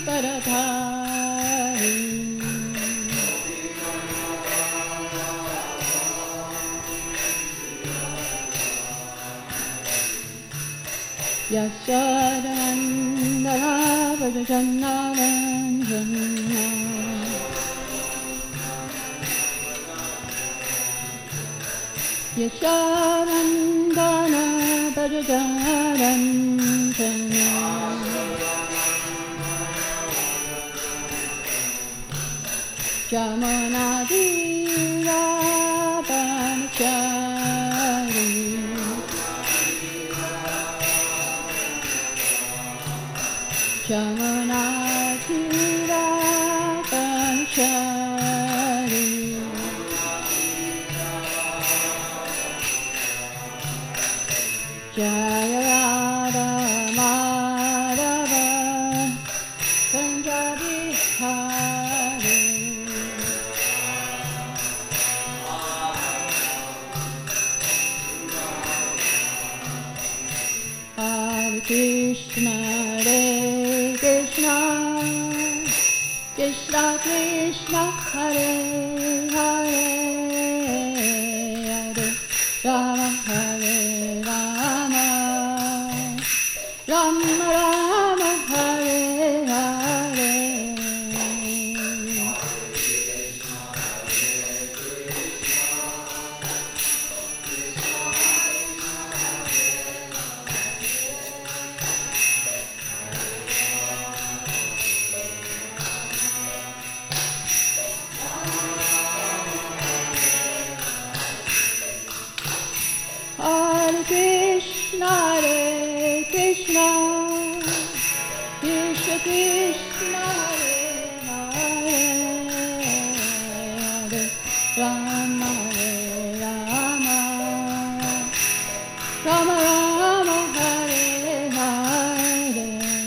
Taradhari Yashodandana Vrajanaranjana Yashodandana Vrajanaranjana Jamunadira Banachari Jamunadira Banachari Jaya Radha Madhava Punjabi Hari Hare Krishna, Hare Krishna, Krishna Krishna, Hare Hare, Hare Rama, Hare Rama, Rama Rama, Hare Hare. Hare Krishna, Hare Krishna, Krishna Krishna, Hare Hare, Hare Rama, Hare Rama, Rama Rama, Hare Hare.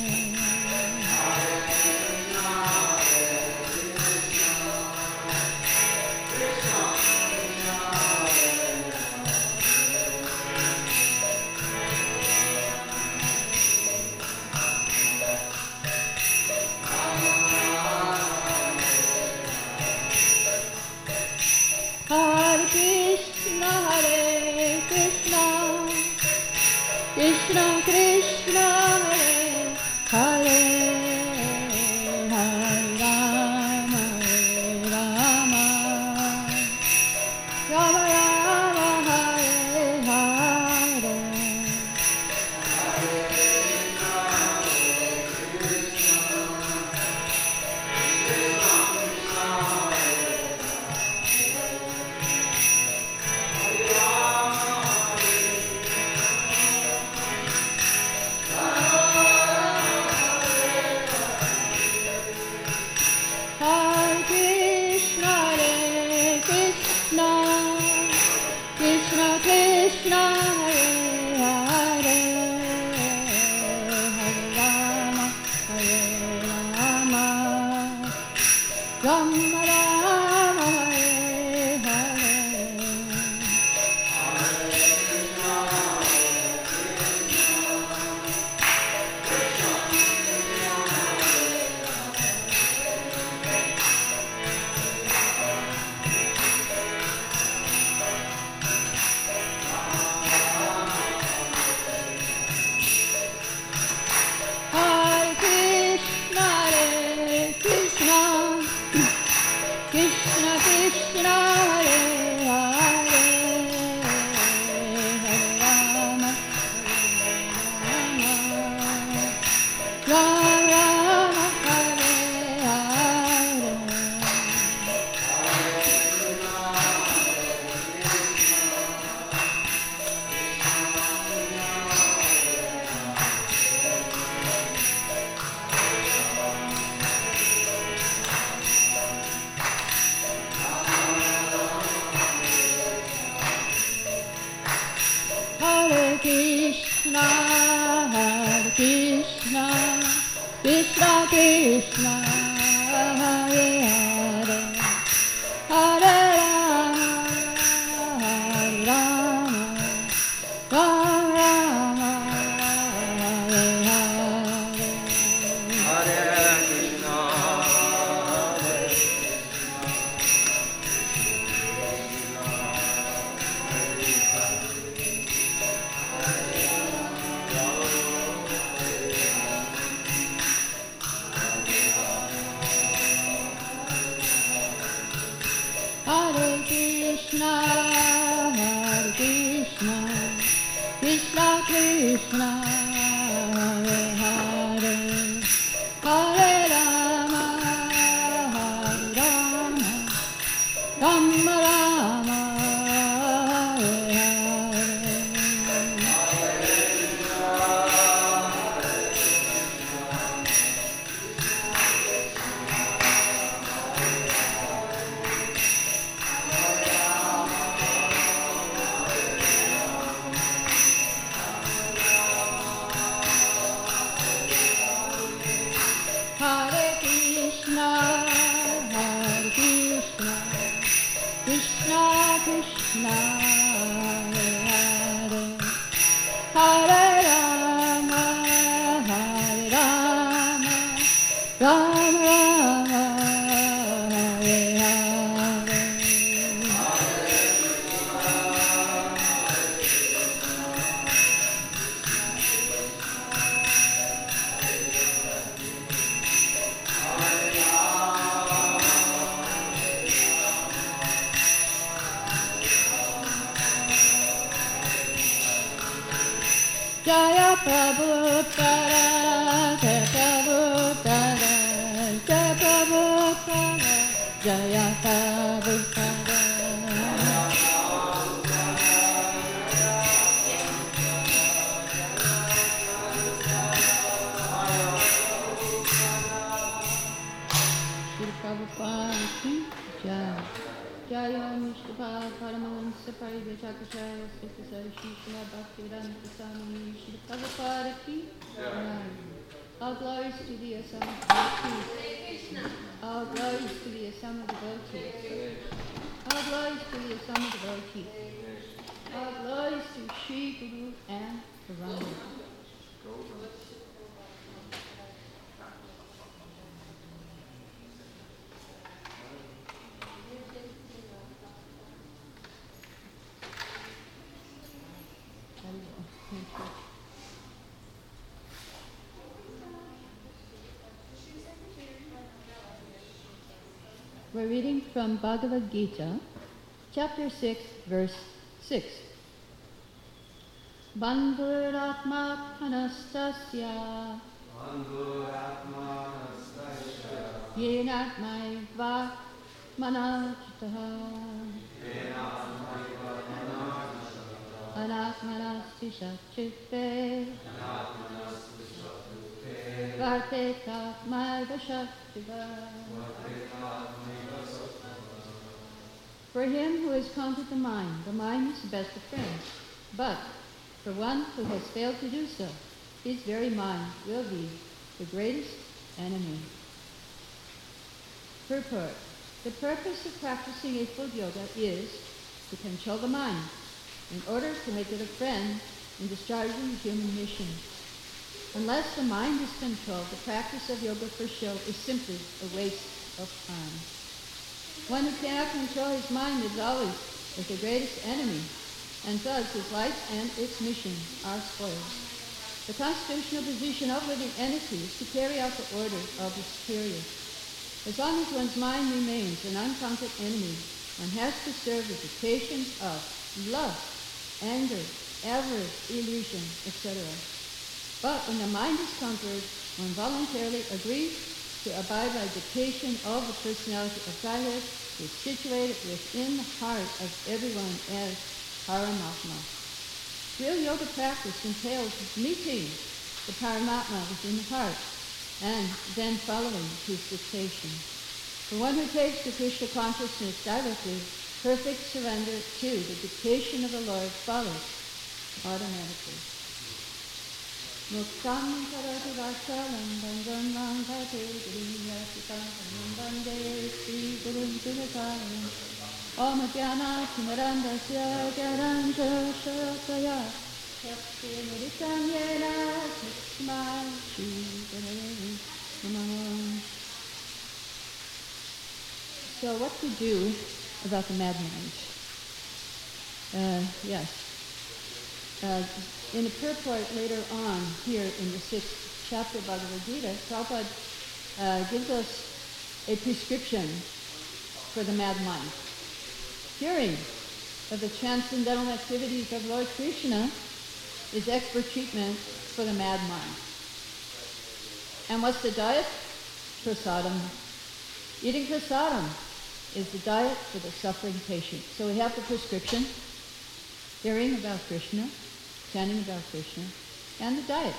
Hare Krishna, Hare Krishna, Krishna Krishna, Hare Hare, Hare Rama, Hare Rama, Rama Rama, Hare Hare. Hare Krishna, Hare Krishna, Krishna Krishna, Hare Hare, Hare Rama, Hare Rama, Rama Rama, Hare Hare. Hare Krishna, Hare Krishna, Krishna Krishna, Hare Hare, Hare Rama, Hare Rama, Rama Rama, Hare Hare. Hare Krishna, Hare Krishna, Krishna Krishna, Hare Hare, Hare Rama, Hare Rama, Rama Rama, Hare Hare. Hare Krishna. Krishna, Hare Krishna, Krishna Krishna, Hare Hare, Hare Rama, Hare Rama, Rama Rama, Hare Hare. Hare Krishna, Hare Krishna, Krishna Krishna, Hare Hare, Hare Rama, Hare Rama, Rama Rama, Hare Hare. Jaya Prabhupada, Jaya Prabhupada, Jaya Prabhupada, Jaya Prabhupada. Shri Prabhupada ki Jai. Jaya Mishnah Paramahansa Parivachakacharya Srita Sarshi Srila Bhaktivedanta Swami Shri Prabhupada ki Jai. All glories to the Asama devotees. All glories to the Asama devotees. All glories to the Asama devotees. All glories to Shri Guru and Parama. We're reading from Bhagavad Gita, chapter 6, verse 6. Bandhuratma Anastasya Yenatmaiva Manajitaha Anatmanasti Shakchitte Vartetatmaiva Shaktiva. For him who has conquered the mind is the best of friends. But for one who has failed to do so, his very mind will be the greatest enemy. Purport. The purpose of practicing eightfold yoga is to control the mind in order to make it a friend in discharging the human mission. Unless the mind is controlled, the practice of yoga for show is simply a waste of time. One who cannot control his mind is always the greatest enemy, and thus his life and its mission are spoiled. The constitutional position of living entities is to carry out the order of the superior. As long as one's mind remains an unconquered enemy, one has to serve the dictations of lust, anger, avarice, illusion, etc. But when the mind is conquered, one voluntarily agrees to abide by dictation of the personality of Godhead, is situated within the heart of everyone as Paramatma. Real yoga practice entails meeting the Paramatma within the heart and then following his dictation. For one who takes the Krishna consciousness directly, perfect surrender to the dictation of the Lord follows automatically. Muktam karati vachalam bandhan vangate guriyasitam bande Sri Guru Dinakaram Om Jnana Timarandasya Garanja Shakaya Shakti Mudikam Yena Tasmai Shri Guru Namaha. So what to do about the mad mind? In the purport later on, here in the 6th chapter of Bhagavad Gita, Prabhupada gives us a prescription for the mad mind. Hearing of the transcendental activities of Lord Krishna is expert treatment for the mad mind. And what's the diet? Prasadam. Eating prasadam is the diet for the suffering patient. So we have the prescription, hearing about Krishna, chanting about Krishna, and the diet.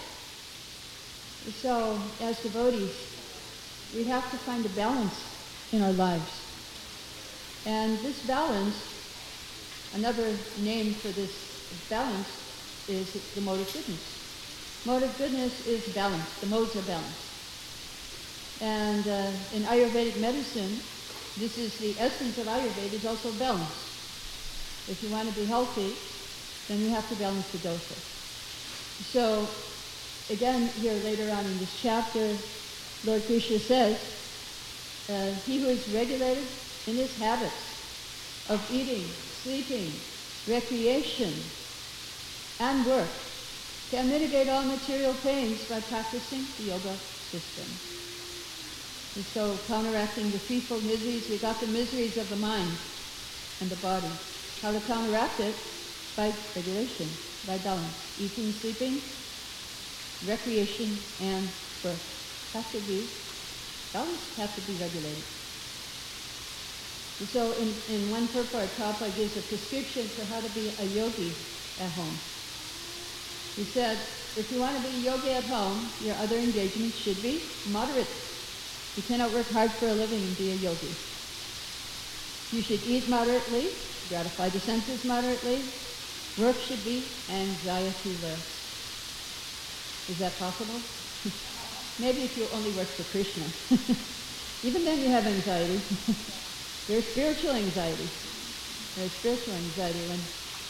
So as devotees, we have to find a balance in our lives. And this balance, another name for this balance is the mode of goodness. Mode of goodness is balance. The modes are balanced. And in Ayurvedic medicine, this is the essence of Ayurveda, is also balance. If you want to be healthy, then you have to balance the dosa. So, again, here later on in this chapter, Lord Krishna says, he who is regulated in his habits of eating, sleeping, recreation, and work can mitigate all material pains by practicing the yoga system. And so counteracting the threefold miseries, we got the miseries of the mind and the body. How to counteract it? By regulation, by balance. Eating, sleeping, recreation, and work have to be balanced, have to be regulated. And so in one purport, Prabhupada gives a prescription for how to be a yogi at home. He said, if you want to be a yogi at home, your other engagements should be moderate. You cannot work hard for a living and be a yogi. You should eat moderately, gratify the senses moderately. Work should be anxiety-less. Is that possible? Maybe if you only work for Krishna. Even then you have anxiety. There's spiritual anxiety. There's spiritual anxiety. When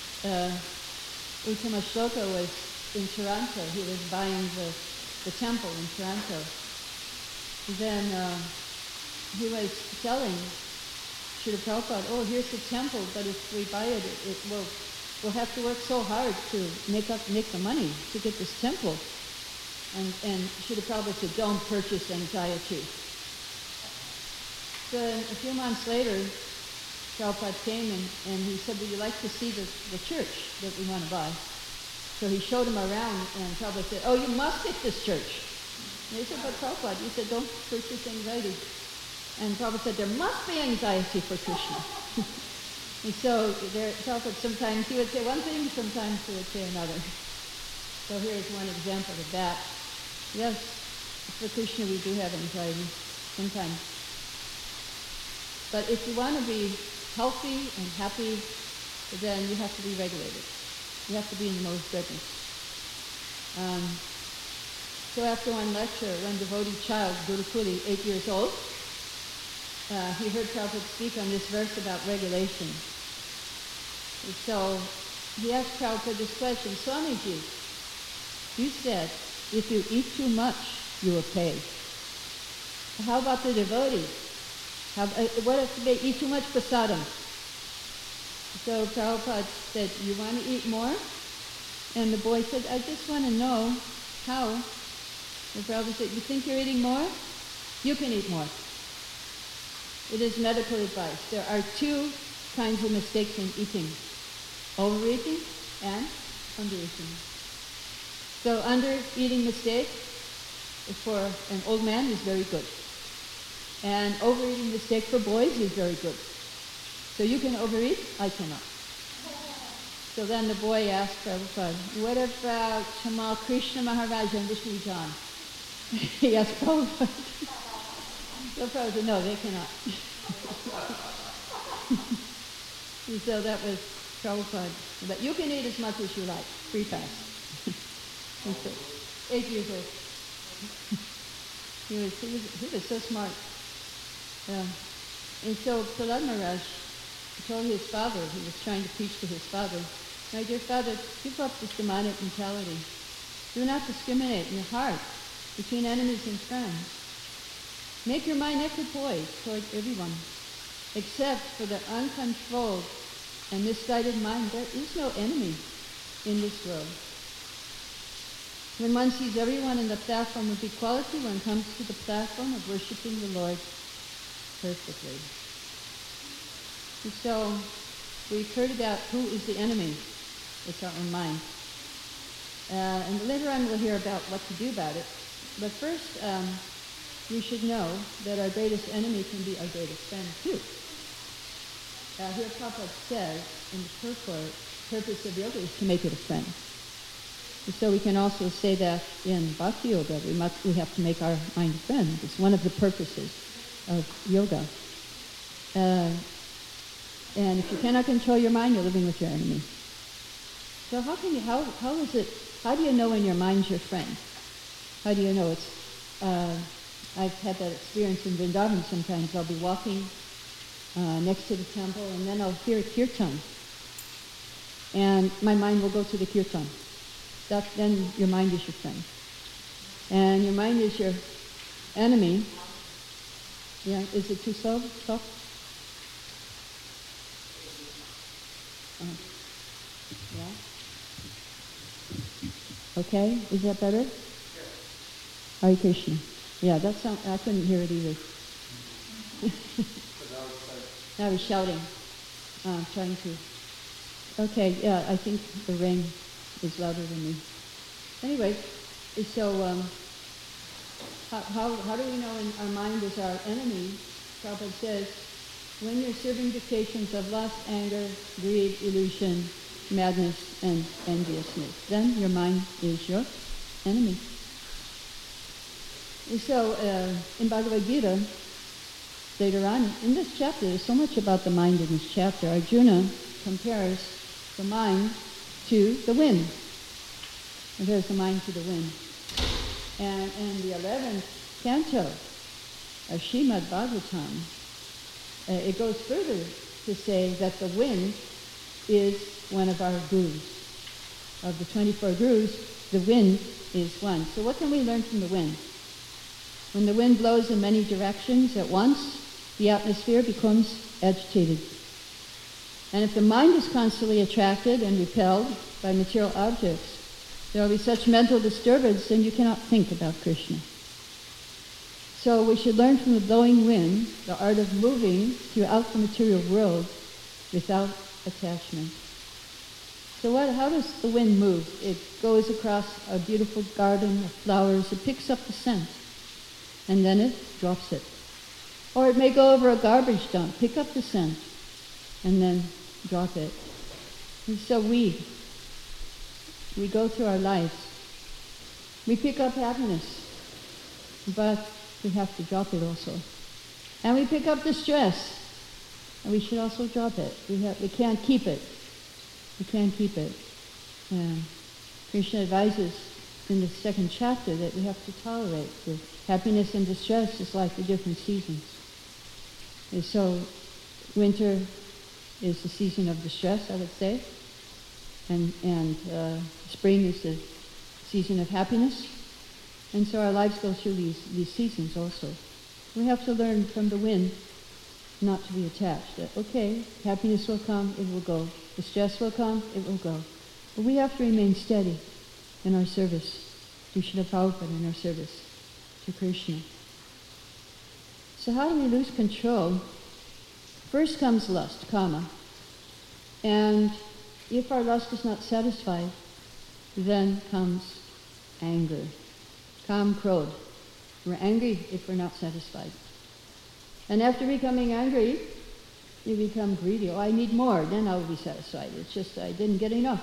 Uttama Shloka was in Toronto, he was buying the temple in Toronto. Then he was telling Srila Prabhupada, oh, here's the temple, but if we buy it, we'll have to work so hard to make the money to get this temple. And Srila Prabhupada said, don't purchase anxiety. So a few months later, Prabhupada came and he said, would you like to see the church that we want to buy? So he showed him around, and Prabhupada said, oh, you must get this church. And he said, but Prabhupada, you said, don't purchase anxiety. And Prabhupada said, there must be anxiety for Krishna. And so Prabhupada, sometimes he would say one thing, sometimes he would say another. So here's one example of that. Yes, for Krishna we do have anxiety sometimes. But if you want to be healthy and happy, then you have to be regulated. You have to be in the mode of goodness. So after one lecture, one devotee child, Gurukuli, 8 years old, he heard Prabhupada speak on this verse about regulation. And so he asked Prabhupada this question, Swamiji, you said if you eat too much, you will pay. How about the devotee? What if they eat too much prasadam? So Prabhupada said, you want to eat more? And the boy said, I just want to know how. And Prabhupada said, you think you're eating more? You can eat more. It is medical advice. There are two kinds of mistakes in eating. Overeating and undereating. So under-eating mistake for an old man is very good. And overeating mistake for boys is very good. So you can overeat, I cannot. So then the boy asked Prabhupada, what about Tamal Krishna Maharaj and Vishnu John? He asked Prabhupada. So Prabhupada said, no, they cannot. And so that was Prabhupada. But you can eat as much as you like, free pass. And so, 8 years old. He was so smart. And so Prahlad Maharaj told his father, he was trying to preach to his father, my dear father, give up this demonic mentality. Do not discriminate in your heart between enemies and friends. Make your mind equipoised toward everyone. Except for the uncontrolled and misguided mind, there is no enemy in this world. When one sees everyone in the platform of equality, one comes to the platform of worshiping the Lord perfectly. And so we've heard about who is the enemy. It's our own mind. And later on we'll hear about what to do about it. But first, we should know that our greatest enemy can be our greatest friend too. Here Prabhupada says in the purport, purpose of yoga is to make it a friend. And so we can also say that in Bhakti Yoga, we have to make our mind a friend. It's one of the purposes of yoga. And if you cannot control your mind, you're living with your enemy. So how do you know when your mind's your friend? How do you know it's, I've had that experience in Vrindavan sometimes. I'll be walking next to the temple and then I'll hear a kirtan. And my mind will go to the kirtan. Then your mind is your friend. And your mind is your enemy. Yeah, is it too slow? Stop. Yeah. Okay, is that better? Yes. Hare Krishna. Yeah, that sound. I couldn't hear it either. I was shouting, trying to. Okay, yeah, I think the rain is louder than me. Anyway, so how do we know when our mind is our enemy? Prabhupada says, when you're serving dictations of lust, anger, greed, illusion, madness, and enviousness, then your mind is your enemy. And so in Bhagavad Gita, later on, in this chapter, there's so much about the mind in this chapter. Arjuna compares the mind to the wind. Compares the mind to the wind. And in the 11th canto of Srimad Bhagavatam, it goes further to say that the wind is one of our gurus. Of the 24 gurus, the wind is one. So what can we learn from the wind? When the wind blows in many directions at once, the atmosphere becomes agitated. And if the mind is constantly attracted and repelled by material objects, there will be such mental disturbance and you cannot think about Krishna. So we should learn from the blowing wind the art of moving throughout the material world without attachment. So how does the wind move? It goes across a beautiful garden of flowers, it picks up the scent, and then it drops it. Or it may go over a garbage dump, pick up the scent, and then drop it. And so we go through our lives. We pick up happiness, but we have to drop it also. And we pick up distress, and we should also drop it. We can't keep it. We can't keep it. Krishna advises in the 2nd chapter that we have to tolerate the happiness and distress is like the different seasons. And so winter is the season of distress, I would say, and spring is the season of happiness. And so our lives go through these seasons also. We have to learn from the wind not to be attached. That, okay, happiness will come, it will go. Distress will come, it will go. But we have to remain steady in our service to Srila Prabhupada, in our service to Krishna. So how do we lose control? First comes lust, kama. And if our lust is not satisfied, then comes anger. Kam, krodh. We're angry if we're not satisfied. And after becoming angry, you become greedy. Oh, I need more, then I'll be satisfied. It's just I didn't get enough.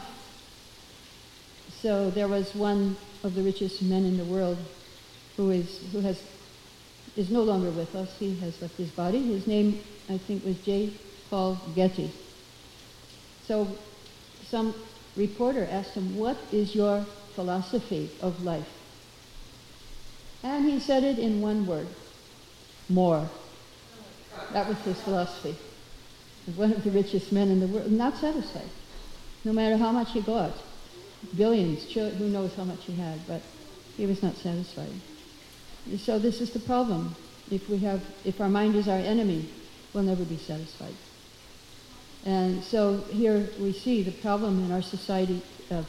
So there was one of the richest men in the world who is no longer with us. He has left his body. His name, I think, was J. Paul Getty. So some reporter asked him, what is your philosophy of life? And he said it in one word, more. That was his philosophy. One of the richest men in the world, not satisfied. No matter how much he got, billions, who knows how much he had, but he was not satisfied. So this is the problem. If our mind is our enemy, we'll never be satisfied. And so here we see the problem in our society of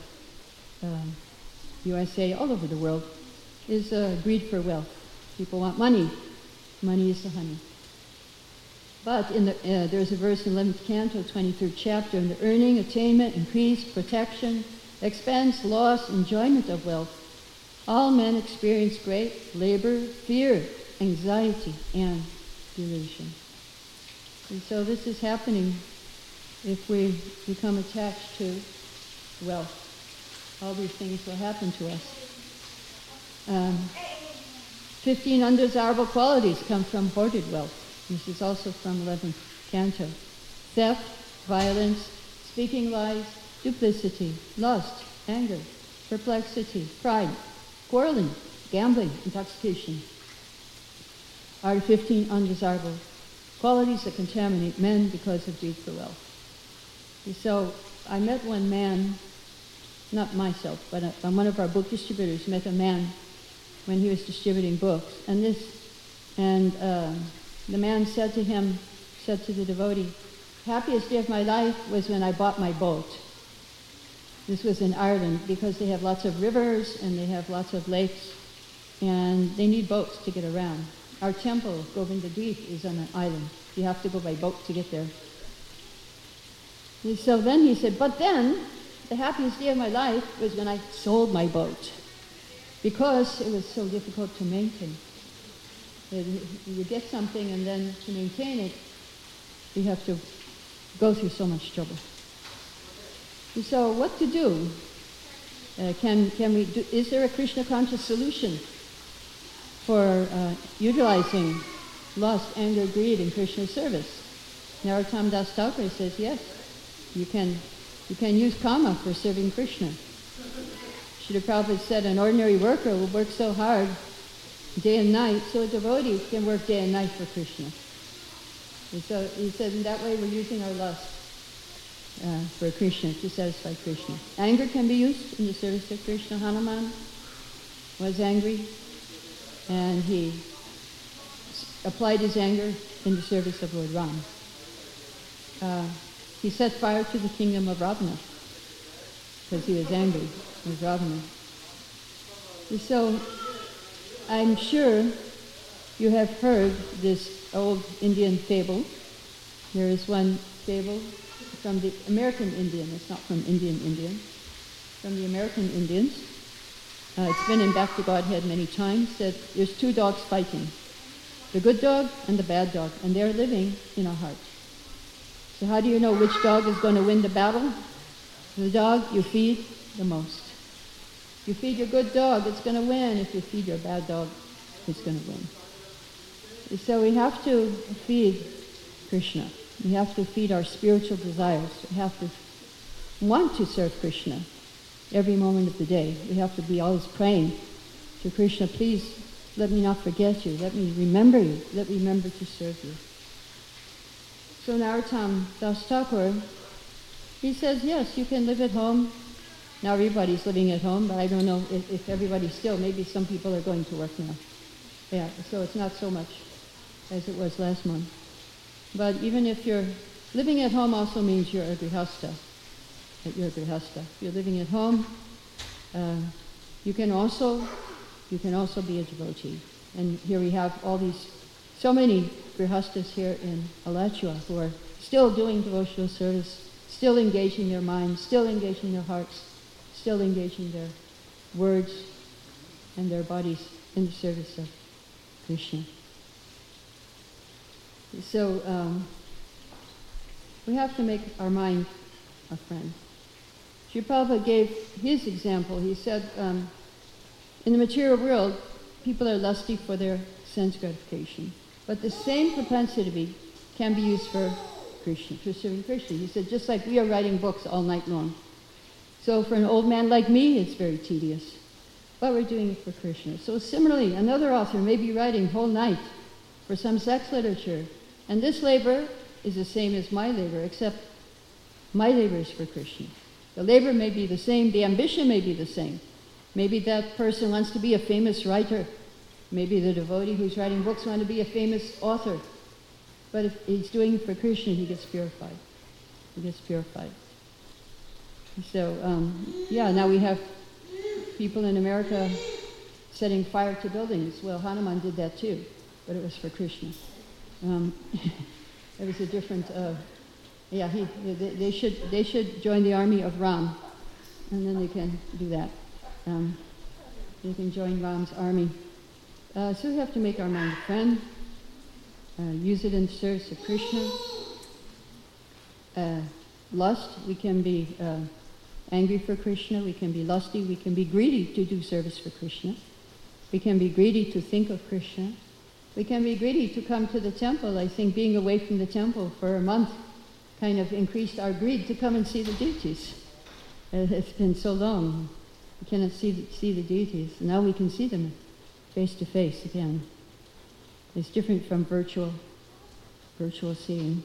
USA, all over the world, is greed for wealth. People want money. Money is the honey. But there's a verse in 11th Canto, 23rd chapter, in the earning, attainment, increase, protection, expense, loss, enjoyment of wealth, all men experience great labor, fear, anxiety, and delusion. And so this is happening if we become attached to wealth. All these things will happen to us. 15 undesirable qualities come from hoarded wealth. This is also from 11th Canto. Theft, violence, speaking lies, duplicity, lust, anger, perplexity, pride, quarreling, gambling, intoxication are 15 undesirable qualities that contaminate men because of greed for wealth. And so I met one man, not myself, but one of our book distributors met a man when he was distributing books, and the man said to the devotee, happiest day of my life was when I bought my boat. This was in Ireland because they have lots of rivers and they have lots of lakes and they need boats to get around. Our temple, Govinda Deep, is on an island. You have to go by boat to get there. And so then he said, but then the happiest day of my life was when I sold my boat because it was so difficult to maintain. You get something and then to maintain it, you have to go through so much trouble. And so what to do? Is there a Krishna conscious solution for utilizing lust, anger, greed in Krishna's service? Narottam Das Thakur says yes, you can use karma for serving Krishna. Srila Prabhupada said an ordinary worker will work so hard day and night, so a devotee can work day and night for Krishna. And so he said in that way we're using our lust for Krishna, to satisfy Krishna. Anger can be used in the service of Krishna. Hanuman was angry and he applied his anger in the service of Lord Ram. He set fire to the kingdom of Ravana because he was angry with Ravana. And so I'm sure you have heard this old Indian fable. There is one fable from the American Indian. It's not from Indian, from the American Indians. It's been in Back to Godhead many times, that there's two dogs fighting, the good dog and the bad dog, and they're living in our heart. So how do you know which dog is going to win the battle? The dog you feed the most. If you feed your good dog, it's going to win. If you feed your bad dog, it's going to win. So we have to feed Krishna. We have to feed our spiritual desires. We have to want to serve Krishna every moment of the day. We have to be always praying to Krishna, please let me not forget you. Let me remember you. Let me remember to serve you. So Narottam Das Thakur, he says, yes, you can live at home. Now everybody's living at home, but I don't know if everybody's still. Maybe some people are going to work now. Yeah, so it's not so much as it was last month. But even if you're living at home, also means you're a grihastha. That you're a grihastha. If you're living at home, you can also be a devotee. And here we have so many grihasthas here in Alachua who are still doing devotional service, still engaging their minds, still engaging their hearts, still engaging their words and their bodies in the service of Krishna. So we have to make our mind a friend. Srila Prabhupada gave his example. He said, in the material world, people are lusty for their sense gratification. But the same propensity can be used for Krishna, for serving Krishna. He said, just like we are writing books all night long. So for an old man like me, it's very tedious. But we're doing it for Krishna. So similarly, another author may be writing whole night for some sex literature. And this labor is the same as my labor, except my labor is for Krishna. The labor may be the same, the ambition may be the same. Maybe that person wants to be a famous writer. Maybe the devotee who's writing books wants to be a famous author. But if he's doing it for Krishna, he gets purified. He gets purified. So, now we have people in America setting fire to buildings. Well, Hanuman did that too, but it was for Krishna. It was a different. They should join the army of Ram, and then they can do that. They can join Ram's army. So we have to make our mind a friend. Use it in service of Krishna. Lust, we can be angry for Krishna, we can be lusty, we can be greedy to do service for Krishna. We can be greedy to think of Krishna. We can be greedy to come to the temple. I think being away from the temple for a month kind of increased our greed to come and see the deities. It's been so long. We cannot see the deities. Now we can see them face to face again. It's different from virtual seeing.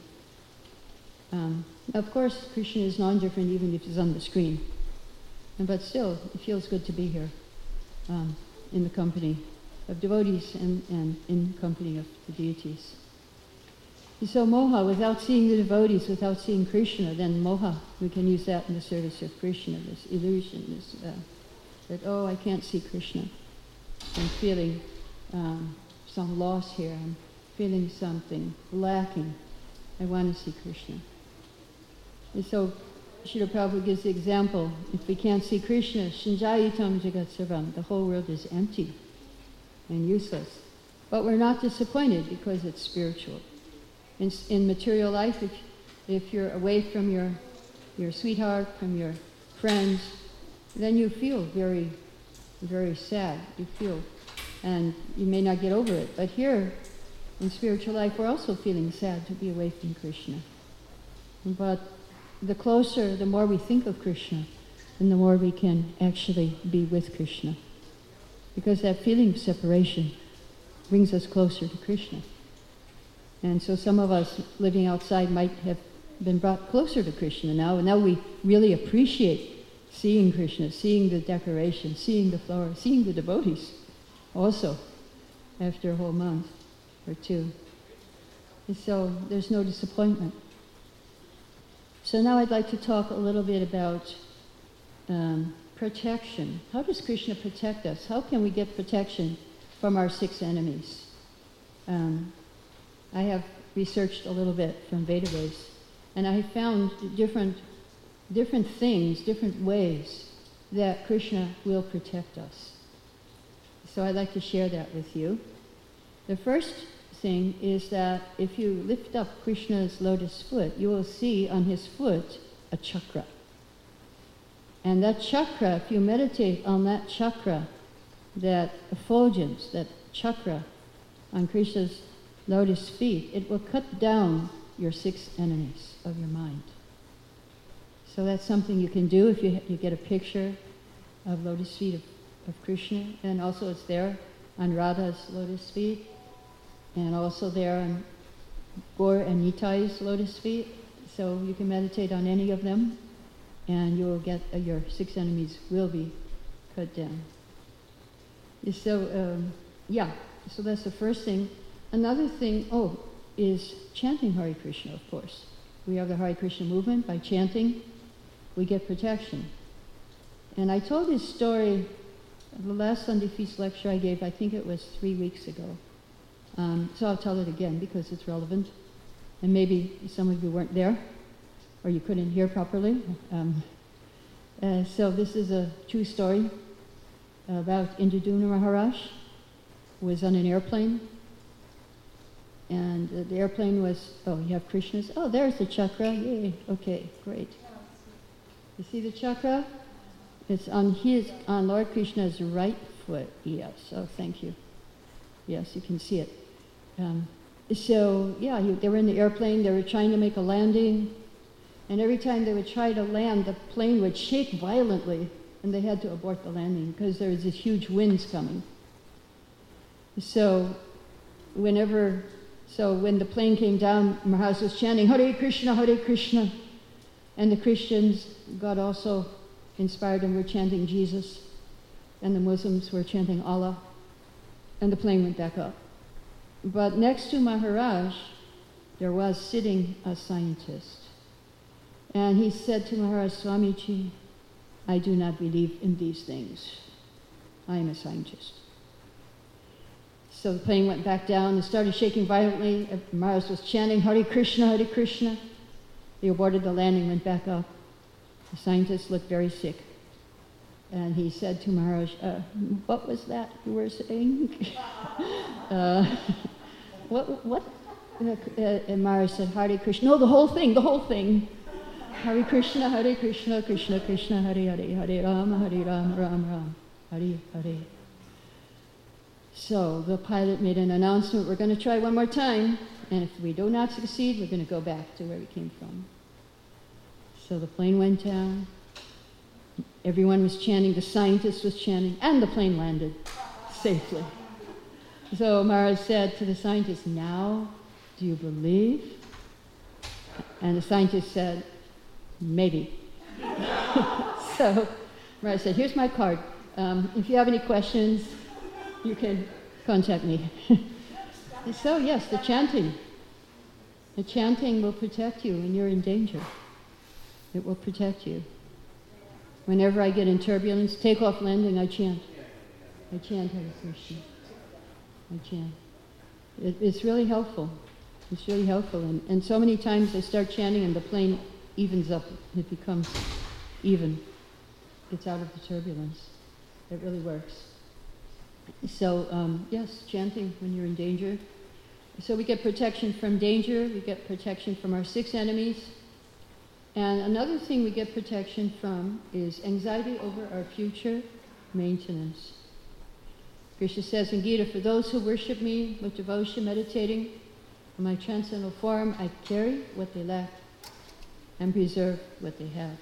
Of course, Krishna is non-different even if he's on the screen. But still, it feels good to be here in the company of devotees and in company of the deities. So moha, without seeing the devotees, without seeing Krishna, then moha, we can use that in the service of Krishna, this illusion, that, oh, I can't see Krishna. I'm feeling some loss here. I'm feeling something lacking. I want to see Krishna. And so Srila Prabhupada gives the example, if we can't see Krishna, shinjayitam jagat sarvam, the whole world is empty and useless. But we're not disappointed because it's spiritual. In material life, if you're away from your sweetheart, from your friends, then you feel very, very sad. You feel, and you may not get over it. But here, in spiritual life, we're also feeling sad to be away from Krishna. But the closer, the more we think of Krishna, and the more we can actually be with Krishna. Because that feeling of separation brings us closer to Krishna. And so some of us living outside might have been brought closer to Krishna now, and now we really appreciate seeing Krishna, seeing the decoration, seeing the flowers, seeing the devotees also after a whole month or two. And so there's no disappointment. So now I'd like to talk a little bit about protection. How does Krishna protect us? How can we get protection from our 6 enemies? I have researched a little bit from Vedabase, and I found different things, different ways that Krishna will protect us. So I'd like to share that with you. The first thing is that if you lift up Krishna's lotus foot, you will see on his foot a chakra. And that chakra, if you meditate on that chakra, that effulgence, that chakra on Krishna's lotus feet, it will cut down your 6 enemies of your mind. So that's something you can do if you get a picture of lotus feet of Krishna, and also it's there on Radha's lotus feet, and also there on Gaur and Nitai's lotus feet. So you can meditate on any of them, and you will get your 6 enemies will be cut down. So so that's the first thing. Another thing, is chanting Hare Krishna, of course. We have the Hare Krishna movement. By chanting, we get protection. And I told this story, the last Sunday Feast lecture I gave, I think it was 3 weeks ago. So I'll tell it again because it's relevant. And maybe some of you weren't there, or you couldn't hear properly. So this is a true story about Indradumna Maharaj, who was on an airplane. And the airplane was, you have Krishna's, there's the chakra, yay, okay, great. You see the chakra? It's on Lord Krishna's right foot, yes, thank you. Yes, you can see it. They were in the airplane, they were trying to make a landing, and every time they would try to land, the plane would shake violently, and they had to abort the landing because there was this huge winds coming. So when the plane came down, Maharaj was chanting, Hare Krishna, Hare Krishna. And the Christians got also inspired and were chanting Jesus. And the Muslims were chanting Allah. And the plane went back up. But next to Maharaj, there was sitting a scientist. And he said to Maharaj, Swamiji, I do not believe in these things. I am a scientist. So the plane went back down and started shaking violently. Maharaj was chanting, Hare Krishna, Hare Krishna. They aborted the landing, went back up. The scientist looked very sick. And he said to Maharaj, what was that you were saying? What? And Maharaj said, Hare Krishna. No, the whole thing. Hare Krishna, Krishna Krishna, Hare Hare, Hare Rama, Rama Rama, Hare Hare. So the pilot made an announcement, we're going to try one more time, and if we do not succeed, we're going to go back to where we came from. So the plane went down, everyone was chanting, the scientist was chanting, and the plane landed safely. So Maharaj said to the scientist, now do you believe? And the scientist said, maybe. So Maharaj said, here's my card. If you have any questions, you can contact me. So yes, the chanting will protect you when you're in danger. It will protect you. Whenever I get in turbulence, takeoff, landing, I chant. I chant Hare Krishna. I chant. It's really helpful. It's really helpful. And so many times I start chanting and the plane evens up. It becomes even. It's out of the turbulence. It really works. So, yes, chanting when you're in danger. So we get protection from danger. We get protection from our 6 enemies. And another thing we get protection from is anxiety over our future maintenance. Krishna says in Gita, for those who worship me with devotion, meditating on my transcendental form, I carry what they lack and preserve what they have.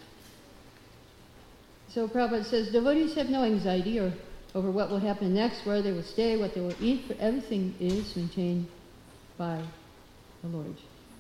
So Prabhupada says, devotees have no anxiety over what will happen next, where they will stay, what they will eat, for everything is maintained by the Lord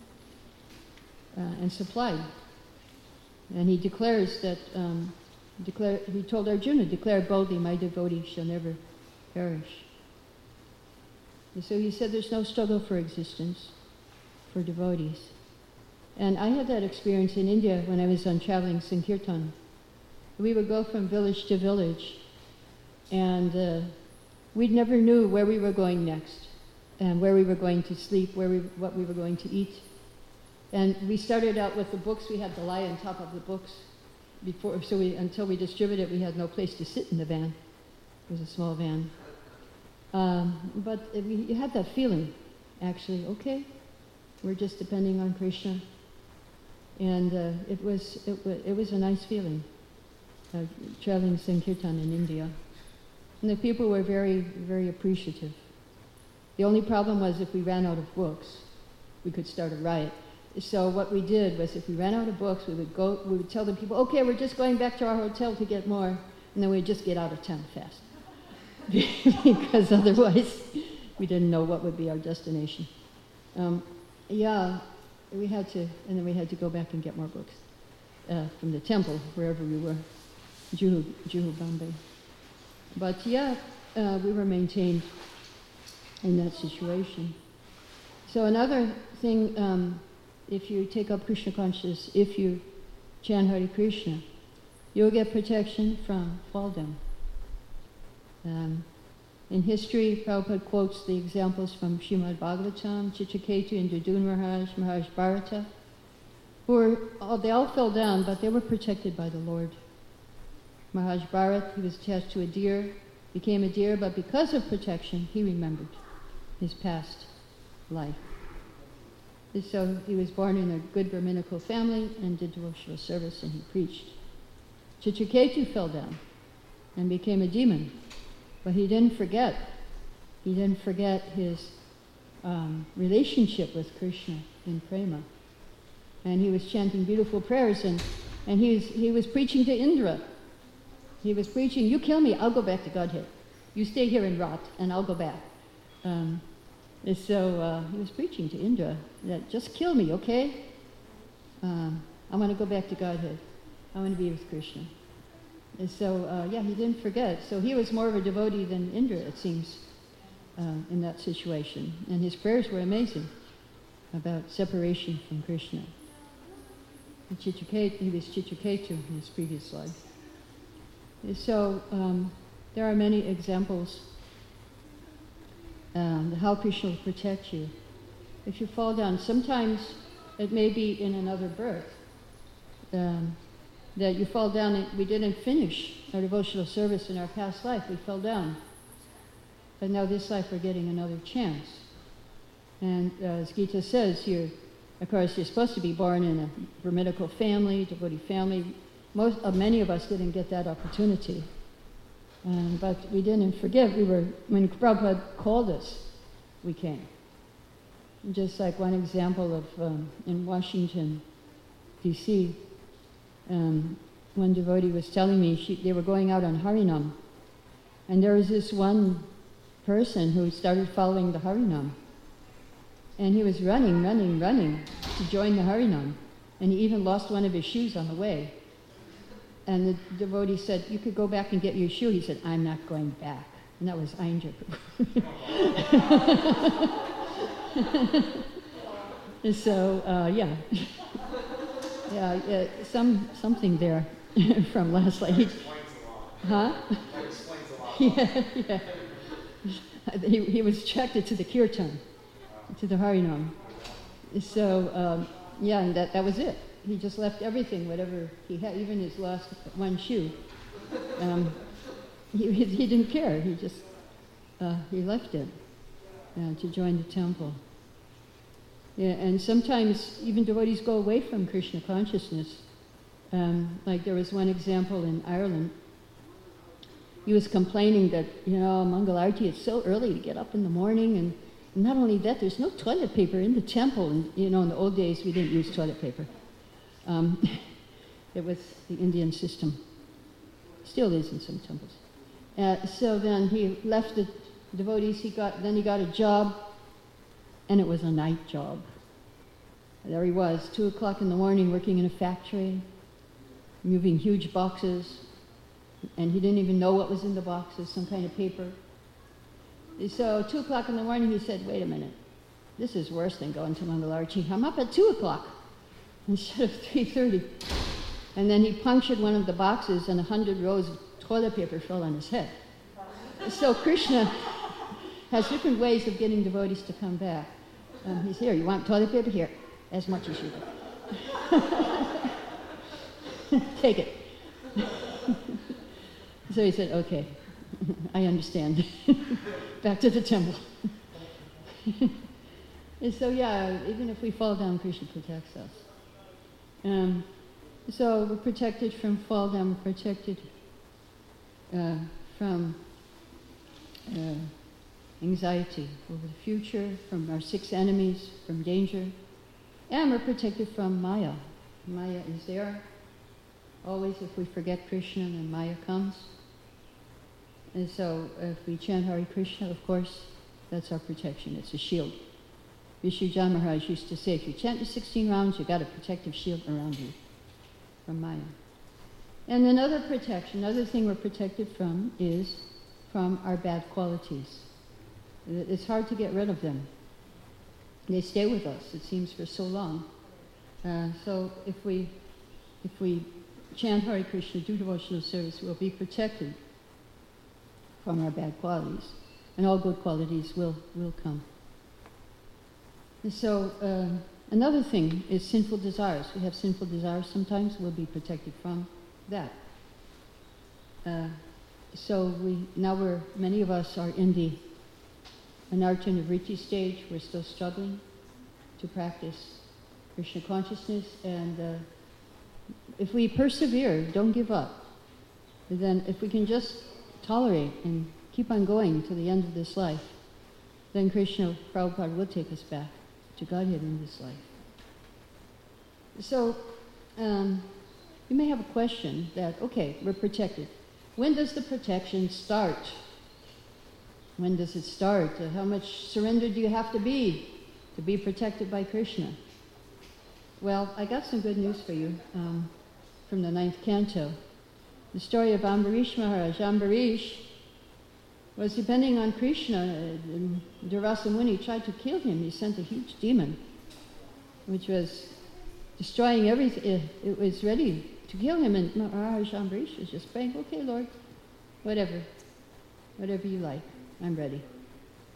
and supplied. And he declares that, he told Arjuna, declare boldly, my devotee shall never perish. And so he said there's no struggle for existence for devotees. And I had that experience in India when I was on traveling Sankirtan. We would go from village to village, and we never knew where we were going next, and where we were going to sleep, what we were going to eat. And we started out with the books. We had to lie on top of the books before, until we distributed, we had no place to sit in the van. It was a small van. But we had that feeling, actually, okay, we're just depending on Krishna. And it was a nice feeling, traveling Sankirtan in India. And the people were very, very appreciative. The only problem was if we ran out of books, we could start a riot. So what we did was if we ran out of books, we would tell the people, okay, we're just going back to our hotel to get more, and then we'd just get out of town fast. Because otherwise we didn't know what would be our destination. We had to, and then we had to go back and get more books from the temple, wherever we were, Juhu, Bombay. But we were maintained in that situation. So another thing, if you take up Krishna consciousness, if you chant Hare Krishna, you'll get protection from fall down. In history, Prabhupada quotes the examples from Srimad Bhagavatam, Chitraketu, and Dudun Maharaj Bharata, they all fell down, but they were protected by the Lord. Maharaj Bharat, he was attached to a deer, became a deer, but because of protection, he remembered his past life. And so he was born in a good Brahminical family and did devotional service, and he preached. Chitraketu fell down and became a demon. But he didn't forget. He didn't forget his relationship with Krishna in prema. And he was chanting beautiful prayers, and he was preaching to Indra. He was preaching, you kill me, I'll go back to Godhead. You stay here in Rat, and I'll go back. So he was preaching to Indra that just kill me, okay? I want to go back to Godhead. I want to be with Krishna. And so, he didn't forget. So he was more of a devotee than Indra, it seems, in that situation. And his prayers were amazing about separation from Krishna. And he was Chitraketu in his previous life. And so there are many examples how Krishna will protect you. If you fall down, sometimes it may be in another birth that you fall down and we didn't finish our devotional service in our past life. We fell down. But now this life we're getting another chance. And as Gita says here, of course, you're supposed to be born in a Brahminical family, devotee family. Many of us didn't get that opportunity. But we didn't forget. When Prabhupada called us, we came. Just like one example of in Washington, D.C., one devotee was telling me they were going out on Harinam. And there was this one person who started following the Harinam. And he was running to join the Harinam. And he even lost one of his shoes on the way. And the devotee said, "You could go back and get your shoe." He said, "I'm not going back." And that was Ainjar. So, yeah. Yeah, something there from last night. That explains a lot. Huh? That explains a lot. Yeah. He was attracted to the kirtan, to the Harinam. So, yeah, and that was it. He just left everything, whatever he had, even his last one shoe. He didn't care. He just, he left it to join the temple. Yeah, and sometimes even devotees go away from Krishna consciousness. Like there was one example in Ireland. He was complaining that, Mangalarti, it's so early to get up in the morning, and not only that, there's no toilet paper in the temple. And, in the old days, we didn't use toilet paper. It was the Indian system. Still is in some temples. So then he left the devotees. Then he got a job, and it was a night job. There he was, 2 o'clock in the morning, working in a factory, moving huge boxes, and he didn't even know what was in the boxes, some kind of paper. So 2 o'clock in the morning, he said, "Wait a minute, this is worse than going to Mangalarti. I'm up at 2 o'clock instead of 3:30. And then he punctured one of the boxes, and 100 rows of toilet paper fell on his head. So Krishna has different ways of getting devotees to come back. He's here. You want toilet paper? Here, as much as you do. Take it. So he said, "Okay, I understand." Back to the temple. And so yeah, even if we fall down, Krishna protects us. So we're protected from fall down. We're protected from anxiety over the future, from our 6 enemies, from danger, and we're protected from Maya. Maya is there. Always, if we forget Krishna, then Maya comes. And so, if we chant Hare Krishna, of course, that's our protection. It's a shield. Vishuddha Maharaj used to say, if you chant the 16 rounds, you've got a protective shield around you from Maya. And another thing we're protected from is from our bad qualities. It's hard to get rid of them. They stay with us, it seems, for so long. So if we chant Hare Krishna, do devotional service, we'll be protected from our bad qualities, and all good qualities will come. And so another thing is sinful desires. We have sinful desires sometimes, we'll be protected from that. So many of us are in the Anartha Nivritti stage. We're still struggling to practice Krishna consciousness, and if we persevere, don't give up, then if we can just tolerate and keep on going to the end of this life, then Krishna, Prabhupada, will take us back to Godhead in this life. So, you may have a question that, okay, we're protected. When does the protection start? When does it start? How much surrender do you have to be protected by Krishna? Well, I got some good news for you from the 9th canto. The story of Ambarish Maharaj. Ambarish was depending on Krishna, and Durvasa Muni tried to kill him. He sent a huge demon, which was destroying everything. It was ready to kill him, and Maharaj Ambarish was just praying, "Okay, Lord, whatever you like, I'm ready."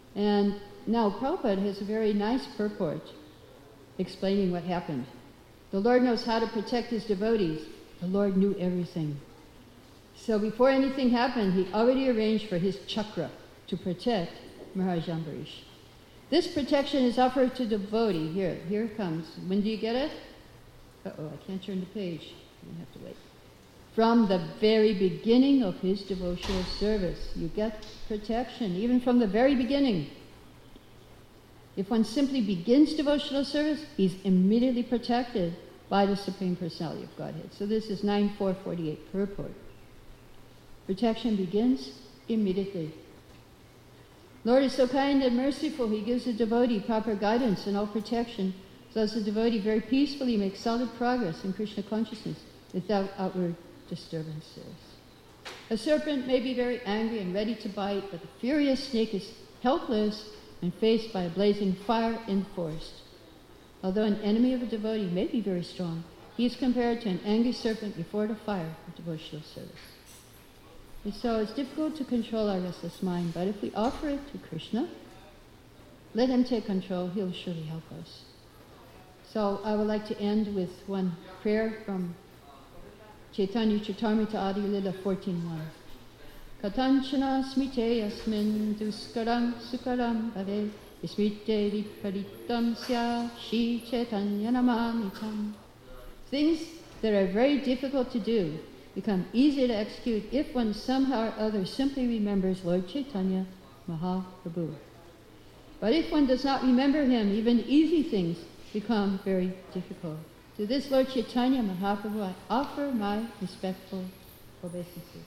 And now Prabhupada has a very nice purport explaining what happened. The Lord knows how to protect his devotees. The Lord knew everything. So before anything happened, he already arranged for his chakra to protect Maharaj Ambarish. This protection is offered to the devotee. Here it comes. When do you get it? Uh-oh, I can't turn the page. You have to wait. From the very beginning of his devotional service, you get protection, even from the very beginning. If one simply begins devotional service, he's immediately protected by the Supreme Personality of Godhead. So this is 9.448 purport. Protection begins immediately. Lord is so kind and merciful, he gives the devotee proper guidance and all protection, so as the devotee very peacefully makes solid progress in Krishna consciousness without outward disturbances. A serpent may be very angry and ready to bite, but the furious snake is helpless when faced by a blazing fire in the forest. Although an enemy of a devotee may be very strong, he is compared to an angry serpent before the fire of devotional service. And so it's difficult to control our restless mind, but if we offer it to Krishna, let him take control, he'll surely help us. So I would like to end with one prayer from Chaitanya Charitamrita Adi Lila 14.1. Katanchana smite yasmin duskaram sukaram bhave smite viparitam sya shi Chaitanya namamitam. Things that are very difficult to do become easy to execute if one somehow or other simply remembers Lord Chaitanya Mahaprabhu. But if one does not remember him, even easy things become very difficult. To this Lord Chaitanya Mahaprabhu, I offer my respectful obeisances.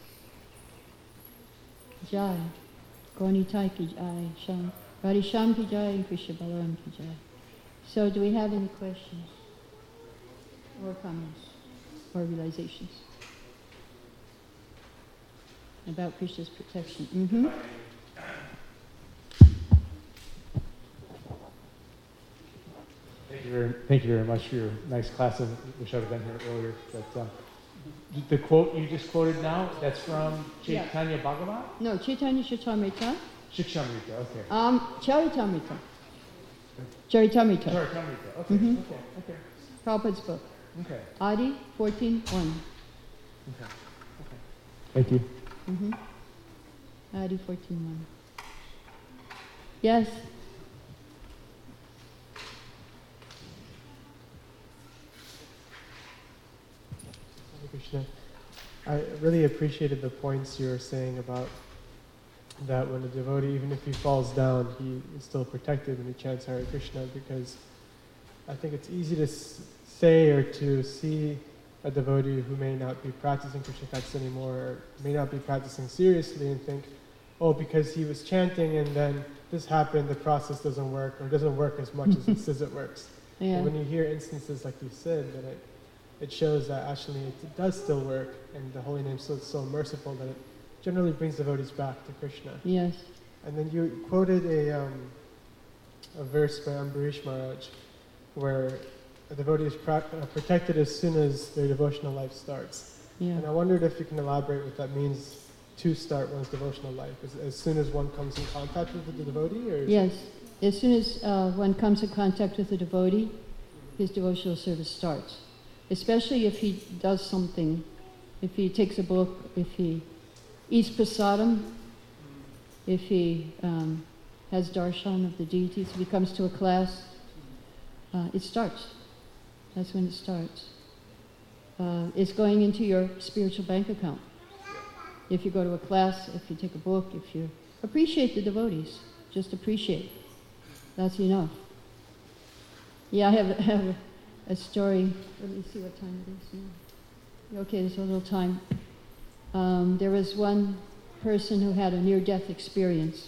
Jai, Gaunitai ki jai, Sham, Radhisham ki jai, and Krishna Balaram ki jai. So do we have any questions or comments or realizations about Krishna's protection? Mm-hmm. Thank you very much for your nice class. I wish I would have been here earlier. But the quote you just quoted now, that's from Chaitanya Bhagavat? No, Chaitanya Charitamrita. Shikshamrita, okay. Charitamrita. Charitamrita, okay, Mm-hmm. okay. Prabhupada's book. Okay. Adi 14.1. Okay. Thank you. Mm-hmm. Adi 14.1. Yes. Krishna. I really appreciated the points you were saying about that when a devotee, even if he falls down, he is still protected when he chants Hare Krishna, because I think it's easy to say or to see a devotee who may not be practicing Krishna consciousness anymore, or may not be practicing seriously, and think, oh, because he was chanting and then this happened, the process doesn't work, or doesn't work as much as it says it works. Yeah. But when you hear instances like you said, that it shows that actually it does still work, and the holy name is so merciful that it generally brings devotees back to Krishna. Yes. And then you quoted a verse by Ambarish Maharaj, where a devotee is protected as soon as their devotional life starts. Yeah. And I wondered if you can elaborate what that means to start one's devotional life. As soon as one comes in contact with the devotee? Or Yes. As soon as one comes in contact with the devotee, his devotional service starts. Especially if he does something, if he takes a book, if he eats prasadam, if he has darshan of the deities, if he comes to a class, it starts. That's when it starts. It's going into your spiritual bank account. If you go to a class, if you take a book, if you appreciate the devotees, just appreciate. That's enough. Yeah, I have a story. Let me see what time it is now. Okay, there's a little time. There was one person who had a near-death experience,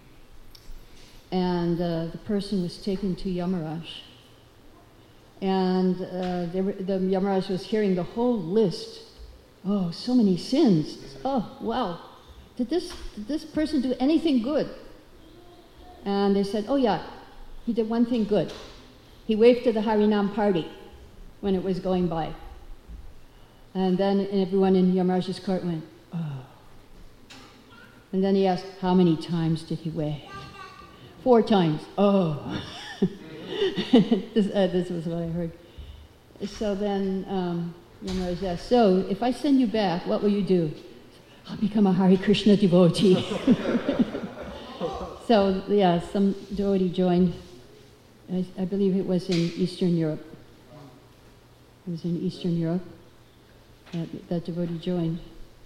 and the person was taken to Yamaraj. And the Yamaraj was hearing the whole list. Oh, so many sins. Oh, wow. Did this person do anything good? And they said, oh yeah, he did one thing good. He waved to the Harinam party when it was going by. And then everyone in Yamaraj's court went, oh. And then he asked, how many times did he wave? 4 times. Oh. This was what I heard. So then Yamraj asked, so if I send you back, what will you do? I'll become a Hare Krishna devotee. So yeah, some devotee joined. I believe it was in Eastern Europe. It was in Eastern Europe that devotee joined.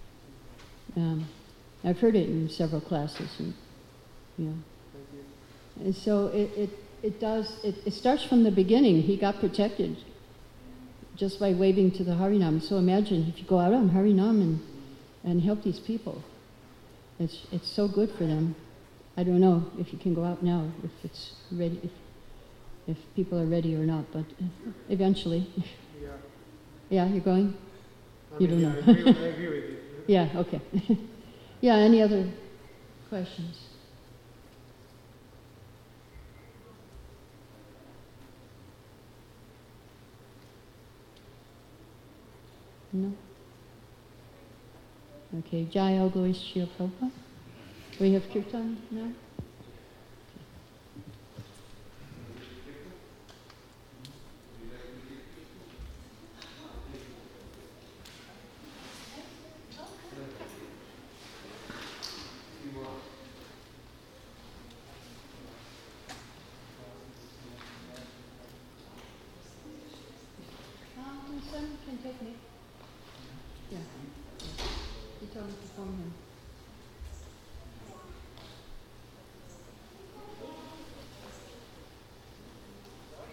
I've heard it in several classes, and and so it starts from the beginning. He got protected just by waving to the Harinam. So imagine if you go out on Harinam and help these people. It's so good for them. I don't know if you can go out now, if it's ready, if people are ready or not, but eventually. Yeah. Yeah, you're going? You don't know. I agree with you. Yeah, okay. Yeah, any other questions? No? Okay, Jai, all glories to Srila Prabhupada. We have kirtan now? Can take me. Yeah. You told me to phone him.